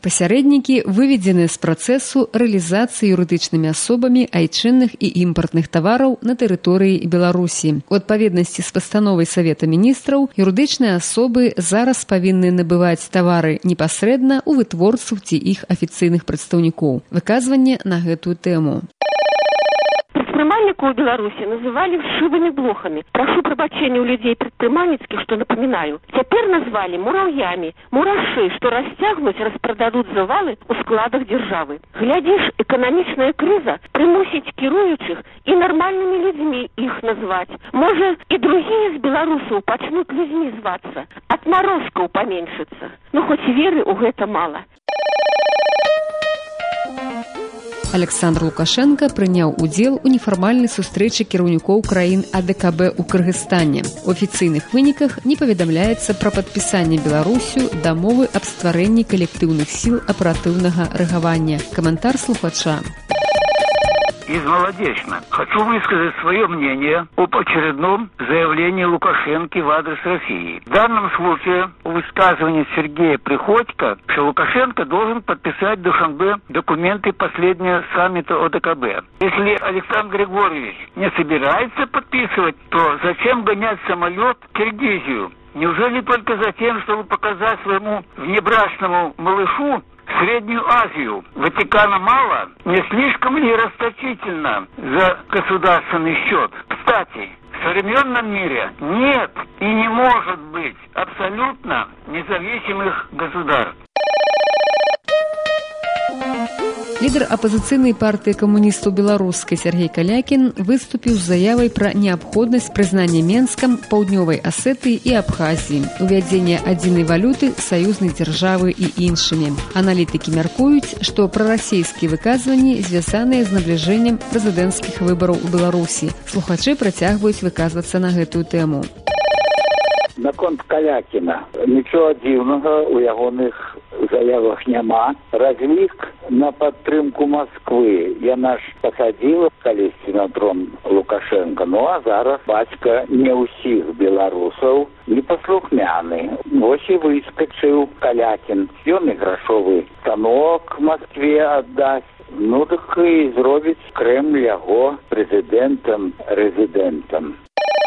Пасярэднікі выведзены з працэсу рэалізацыі юрыдычнымі асобамі айчынных і імпартных тавараў на тэрыторыі Беларусі. У адпаведнасці з пастановай Савета міністраў, юрыдычныя асобы зараз павінны набываць тавары непасрэдна ў вытворцаў ці іх афіцыйных прадстаўнікоў. Выказванне на гэтую тэму. Предпринимальников в Беларуси называли вшивыми блохами. Прошу пробачения у людей предпринимательских, что напоминаю. Теперь назвали муравьями. Мураши, что растягнуть, распродадут завалы у складах державы. Глядишь, экономичная криза примусить кирующих и нормальными людьми их назвать. Может, и другие из белорусов почнут людьми зваться. Отморозков поменьшится. Но хоть веры у гэта мало. Александр Лукашенко прыняў удзел у нефармальнай сустрэчы кіраўнікоў краін АДКБ ў Кыргызстане. У афіцыйных выніках не паведамляецца пра падпісанне Беларусю дамовы аб стварэнні калектыўных сіл аператыўнага рэагавання. Каментар слухача. Из Молодечно. Хочу высказать свое мнение об очередном заявлении Лукашенко в адрес России. В данном случае высказывание Сергея Приходько, что Лукашенко должен подписать в Душанбе документы последнего саммита ОДКБ. Если Александр Григорьевич не собирается подписывать, то зачем гонять самолет в Киргизию? Неужели только за тем, чтобы показать своему внебрачному малышу Среднюю Азию? Ватикана мало? Не слишком ли расточительно за государственный счет? Кстати, в современном мире нет и не может быть абсолютно независимых государств. Лідар апазіцыйнай партыі камуністаў беларускай Сергей Калякін выступіў з заявай пра неабходнасць прызнання Менскам Паўднёвай Асетыі і Абхазіі, увядзення адзінай валюты, саюзнай дзяржавы і іншымі. Аналітыкі мяркуюць, што прарасійскія выказванні звязаныя з набліжэннем прэзідэнцкіх выбараў у Беларусі. Слухачы працягваюць выказвацца на гэтую тэму. Наконт Калякіна. Нічого дзіўнага ў ягоных заявах няма. Разлік на падтрымку Москвы. Яна ж пасадзіла калісьці на трон Лукашенко. Ну а зараз бацька не ўсіх беларусаў непаслухмяны. Вось і выскачыў Калякін. Ён і грашовы станок Москве аддасць. Ну так і зробіць Кремль яго прэзідэнтам-рэзідэнтам.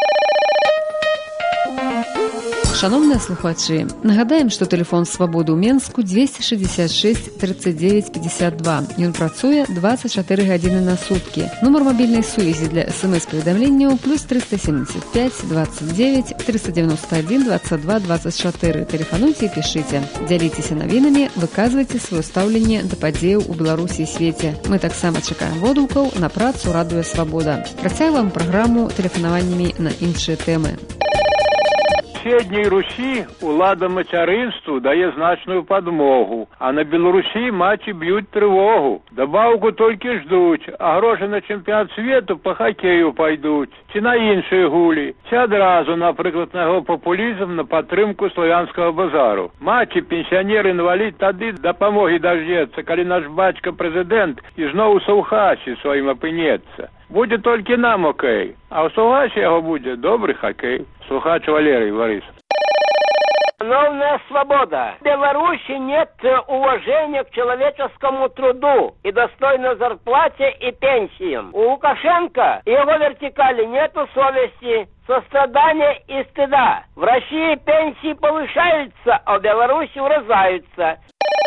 Шановныя слухачы, нагадаем, што тэлефон свабоды ў Менску 266 39 52. Ён працуе 24 гадзіны на суткі. Нумар мабільнай сувязі для смс-паведамленняў +375 29 391 22 24. Тэлефануйце і пішыце. Дзяліцеся навінамі, выказвайце сваё стаўленне да падзеяў у Беларусі і свеце. Мы таксама чакаем водгукаў на працу Радыё Свабода. Працягваем праграму тэлефанаваннямі на іншыя тэмы. Средней Руси улада мацярынству дае значную подмогу, а на Беларусі маці б'юць трывогу. Дабаўку толькі ждуць, а грошы на чэмпіянат свету по хакею пайдуць, ці на іншыя гулі, ці адразу, напрыклад, на яго папулізм на падтрымку славянскага базару. Маці, пенсіянер, інвалід тады дапамогі даждецца, калі наш бацька прэзідэнт ізноў у саўгасе сваім апынецца. Будзе толькі нам окей, а ў саўгасе яго будзе добры хоккей. Слухач Валерий Борис. Новая свобода. В Беларуси нет уважения к человеческому труду и достойной зарплате и пенсиям. У Лукашенко и его вертикали нету совести, сострадания и стыда. В России пенсии повышаются, а в Беларуси урезаются.